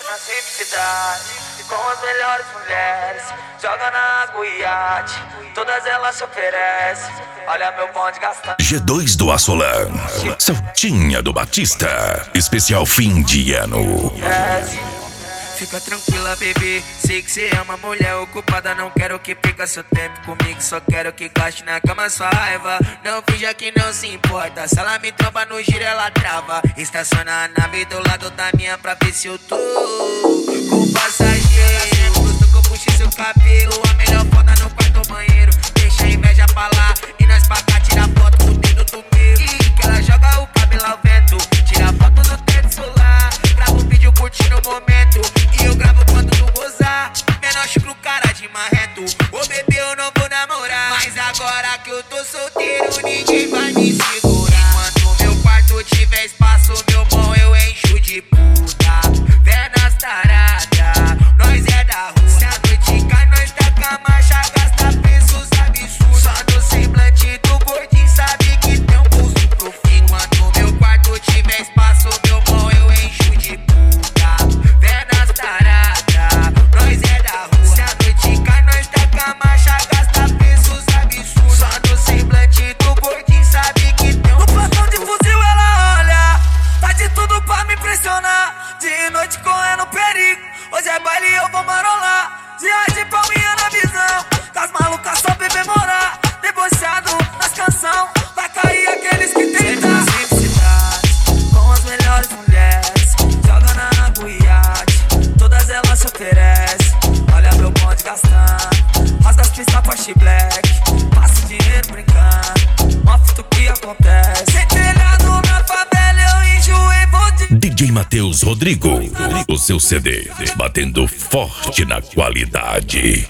na simplicidade, com as melhores mulheres. Joga na água e iate, todas elas se oferecem. Olha meu bonde gastando. G2 do Assolan, Celtinha do Batista, especial fim de ano. Fica tranquila, bebê, sei que cê é uma mulher ocupada. Não quero que perca seu tempo comigo, só quero que gaste na cama sua raiva. Não finja que não se importa, se ela me tromba no giro ela trava. Estaciona a nave do lado da minha pra ver se eu tô com passageiro. Gosto que eu puxe seu cabelo, a melhor foda no quarto banheiro. Deixa a inveja pra lá e nós pra cá tira foto com o dedo do meu. Que ela joga o cabelo ao vento, tira foto do teto solar. Grava um vídeo curtindo o momento e eu gravo quando tu gozar. Menor pro cara de marreto, ô bebê eu não vou namorar. Mas agora que eu tô solteiro ninguém vai me segurar. Enquanto meu quarto tiver espaço, meu bom eu encho de puta. Vé nas taradas, nós é da rua. Se a noite cai nós taca a marcha, gasta preços absurdos. Só no semblante do gordinho sabe que tem um pulso profundo. Enquanto meu quarto tiver espaço, meu bom eu encho de puta. Vé nas taradas, nós é da rua. Se a noite cai nós taca a marcha, gasta preços absurdos. Só no semblante do gordinho sabe que tem um pulso. No plantão de fuzil ela olha, tá de tudo pra me impressionar. De noite correndo perigo, hoje é baile eu vou marolar. Dia de palminha na visão, com as malucas só bebê morar. Debochado nas canção, vai cair aqueles que tentam. Sempre na simplicidade, com as melhores mulheres. Joga na água e iate, todas elas se oferecem. Olha meu bonde gastando, rasga as pistas Porsche Black. Passa o dinheiro brincando, mostra o que acontece. Sem telhado na favela eu enjoei, vou de DJ Matheus Rodrigo, o seu CD, batendo forte na qualidade.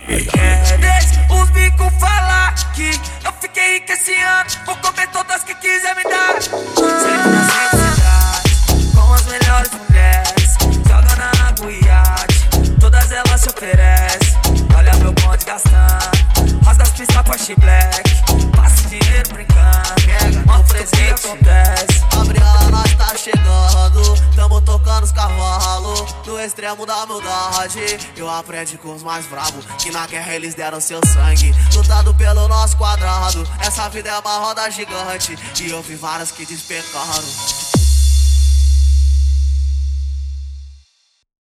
Deixa os bicos falar que eu fiquei rico esse ano. Vou comer todas que quiser me dar. Sempre na simplicidade, com as melhores mulheres. Joga na água e iate, todas elas se oferecem. Olha meu bonde gastando, rasga as pistas Porsche Black. Passa o dinheiro brincando, mostra o que acontece. Gabriela, nós tá chegando, tamo tocando os cavalos no extremo da humildade. Eu aprendi com os mais bravos, que na guerra eles deram seu sangue, lutando pelo nosso quadrado. Essa vida é uma roda gigante, e eu vi várias que despencaram.